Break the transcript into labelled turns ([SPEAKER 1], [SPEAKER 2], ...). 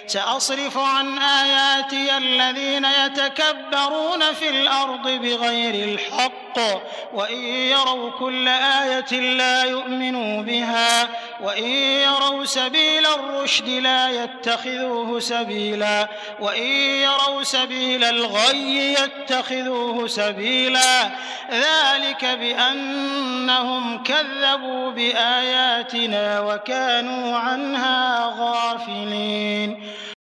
[SPEAKER 1] سأصرف عن آياتي الذين يتكبرون في الأرض بغير الحق وإن يروا كل آية لا يؤمنوا بها وإن يروا سبيل الرشد لا يتخذوه سبيلا وإن يروا سبيل الغي يتخذوه سبيلا ذلك بأنهم كذبوا بآياتنا وكانوا عنها غافلين